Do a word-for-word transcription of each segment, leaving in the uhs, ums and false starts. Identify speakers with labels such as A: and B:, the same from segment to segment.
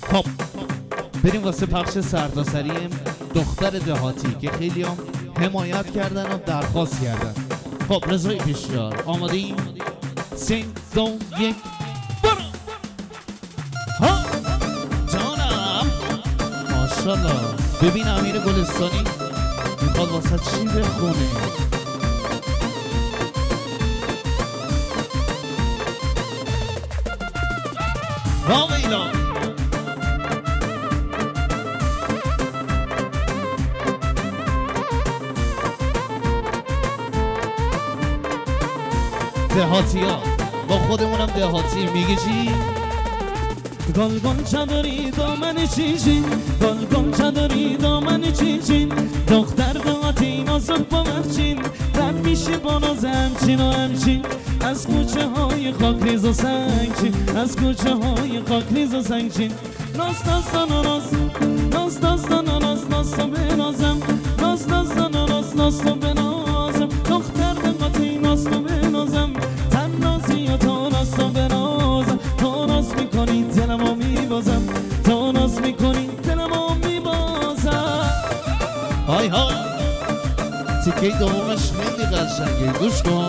A: خب بریم واسه پخش سرتاسری دختر دهاتی که خیلی هم حمایت کردن و درخواست کردن. خب رضای پیشیار آمادیم؟ سه دو یک برو. ها جانم ماشالله. ببین امیر گلستانی میخواد واسه چی بخونه. واویلا دهاتی ها با خودمونم دهاتی. میگه چی؟
B: گل گل چادری دامن چیچین، گل گل چادری دامن چیچین، دختر دهاتی نازک با مرچین، رد میشی با ناز همچین و همچین، از کوچه های خاکریز و سنگچین، از کوچه های خاکریز و سنگچین. ناز داستان و ناز، ناز داستان و ناز، ناز تو بنازم، ناز داستان و ناز، ناز تو بنازم، دختر دهاتی ناز تو بنازم، تن نازی و تو ناز تو بنازم، تو ناز میکنی دلمو میبازم، تو ناز میکنی دلمو میبازم.
A: های های تیکه دومش خیلی قشنگه، گوش کن.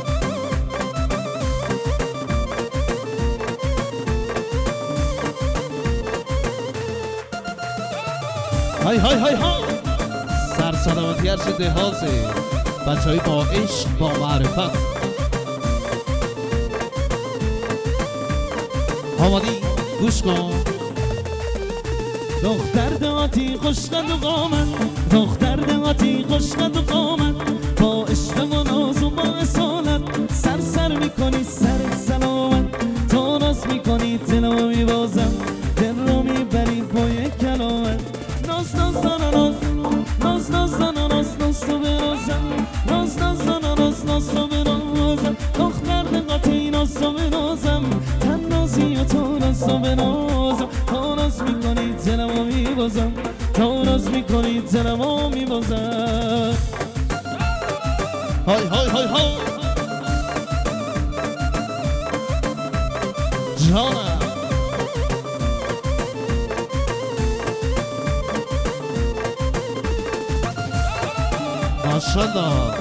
A: های های های های سرسلامتی هرچه دهازه بچه های با عشق با معرفت. آمادی؟ گوش کن.
B: دختر دهاتی خوشقد و قامت، دختر دهاتی خوشقد و قامت، با عشق و ناز و با اصالت، سر سر میکنی سر سلامت، تو ناز میکنی دلمو میبازم، دل رو میبری با یک کلامت. ناز ناز ناز ناز ناز ناز ناز تو بنازم، ناز ناز ناز ناز تو بنازم، دختر دهاتی ناز تو بنازم، تن نازی و تو ناز تو بنازم، تو ناز میکنی دلمو میبازم، تو ناز میکنی دلمو میبازم.
A: های های های های جانم ماشالله.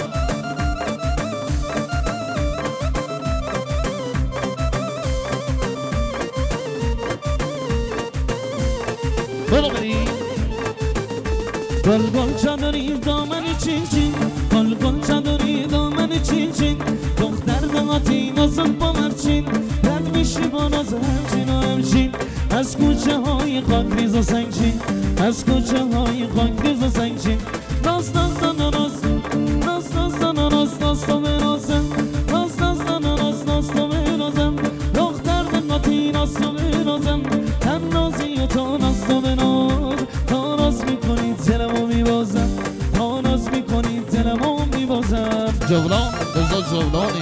A: برو بریم.
B: گل گل چادری دامن چیچین، گل گل چادری دامن چیچین، دختر دهاتی نازک با مرچین، رد میشی با ناز همچین و همچین، از کوچه های خاکریز و سنگچین، از کوچه های خاکریز و سنگچین. ناز ناز ناز ناز ناز ناز ناز تو بنازم، ناز ناز ناز ناز تو بنازم، دختر دهاتی ناز تو بنازم، تن نازی و تو ناز تو بنازم، تو ناز میکنی دلمو میبازم، تو ناز میکنی دلمو میبازم.
A: جولان رضا جولان